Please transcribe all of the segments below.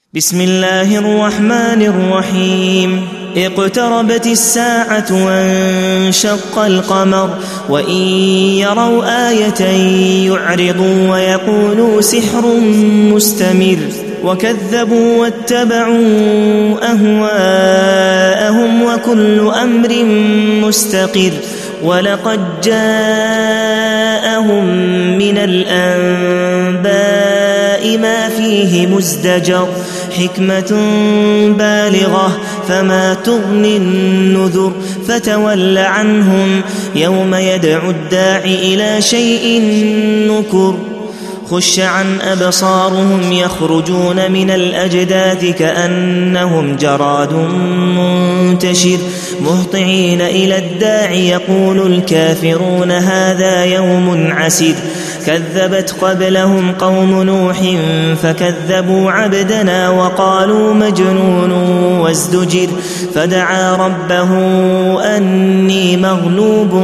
بسم الله الرحمن الرحيم. اقتربت الساعة وانشق القمر وإن يروا آية يعرضوا ويقولوا سحر مستمر وكذبوا واتبعوا أهواءهم وكل أمر مستقر ولقد جاءهم من الأنباء ما فيه مزدجر حكمة بالغة فما تغني النذر فتول عنهم يوم يدعو الداعي إلى شيء نكر خش عن أبصارهم يخرجون من الأجداث كأنهم جراد منتشر مهطعين إلى الداعي يقول الكافرون هذا يوم عسير كذبت قبلهم قوم نوح فكذبوا عبدنا وقالوا مجنون وازدجر فدعا ربه أني مغلوب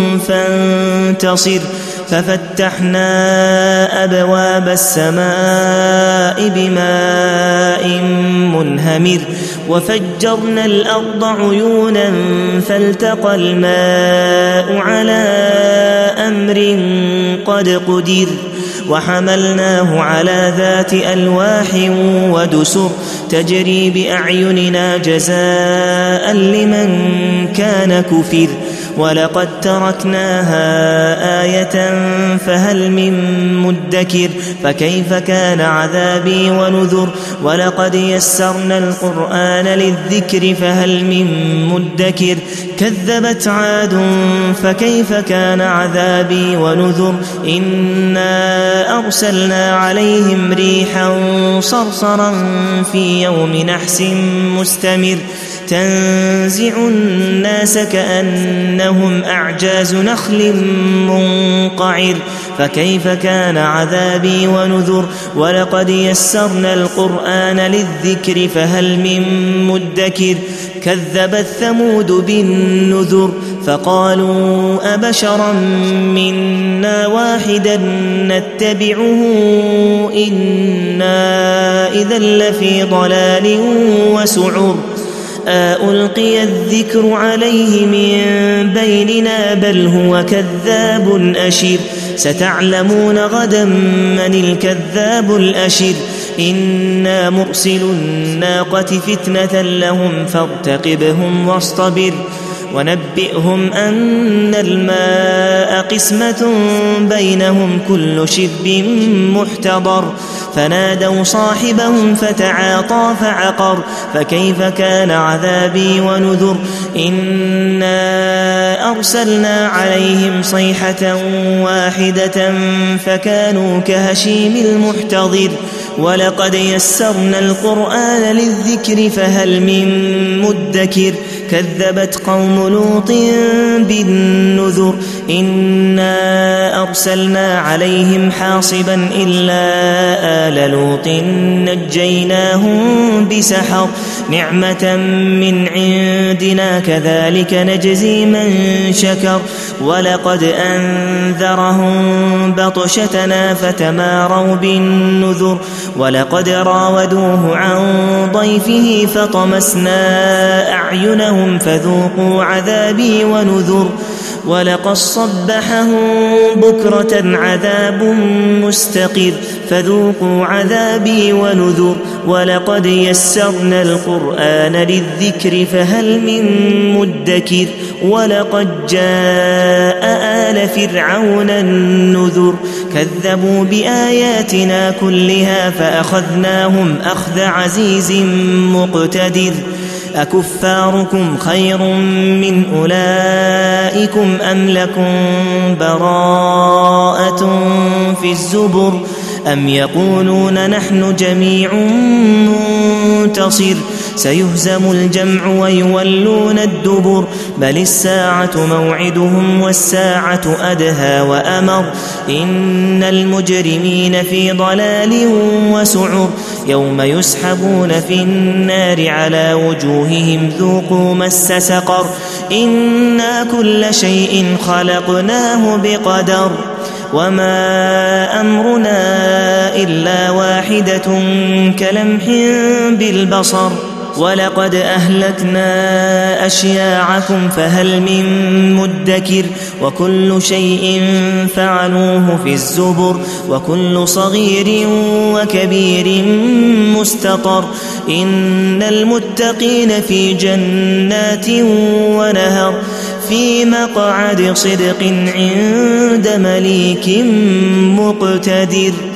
فانتصر ففتحنا أبواب السماء بماء منهمر وفجرنا الأرض عيونا فالتقى الماء على أمر قد قدر وحملناه على ذات ألواح ودسر تجري بأعيننا جزاء لمن كان كفر ولقد تركناها آية فهل من مدكر فكيف كان عذابي ونذر ولقد يسرنا القرآن للذكر فهل من مدكر كذبت عاد فكيف كان عذابي ونذر إنا أرسلنا عليهم ريحا صرصرا في يوم نحس مستمر تنزع الناس كأنهم أعجاز نخل منقعر فكيف كان عذابي ونذر ولقد يسرنا القرآن للذكر فهل من مدكر كذبت ثمود بالنذر فقالوا أبشرا منا واحدا نتبعه إنا إذا لفي ضلال وسعر ألقي الذكر عليه من بيننا بل هو كذاب أشر ستعلمون غدا من الكذاب الأشر إنا مرسل الناقة فتنة لهم فارتقبهم واصطبر ونبئهم أن الماء قسمة بينهم كل شرب محتضر فنادوا صاحبهم فتعاطى فعقر فكيف كان عذابي ونذر إنا أرسلنا عليهم صيحة واحدة فكانوا كهشيم المحتضر ولقد يسرنا القرآن للذكر فهل من مدكر كذبت قوم لوط بالنذر إنا أرسلنا عليهم حاصبا إلا آل لوط نجيناهم بسحر نعمة من عندنا كذلك نجزي من شكر ولقد أنذرهم بطشتنا فتماروا بالنذر ولقد راودوه عن ضيفه فطمسنا أعينهم فذوقوا عذابي ونذر ولقد صبحهم بكرة عذاب مستقر فذوقوا عذابي ونذر ولقد يسرنا القرآن للذكر فهل من مدكر ولقد جاء آل فرعون النذر كذبوا بآياتنا كلها فأخذناهم أخذ عزيز مقتدر أكفاركم خير من أولئكم أم لكم براءة في الزبر أم يقولون نحن جميع منتصر سيهزم الجمع ويولون الدبر بل الساعة موعدهم والساعة أدهى وأمر إن المجرمين في ضلال وسعر يوم يسحبون في النار على وجوههم ذوقوا مس سقر إنا كل شيء خلقناه بقدر وما أمرنا إلا واحدة كلمح بالبصر ولقد أهلكنا أشياعكم فهل من مدكر وكل شيء فعلوه في الزبر وكل صغير وكبير مستطر إن المتقين في جنات ونهر في مقعد صدق عند مليك مقتدر.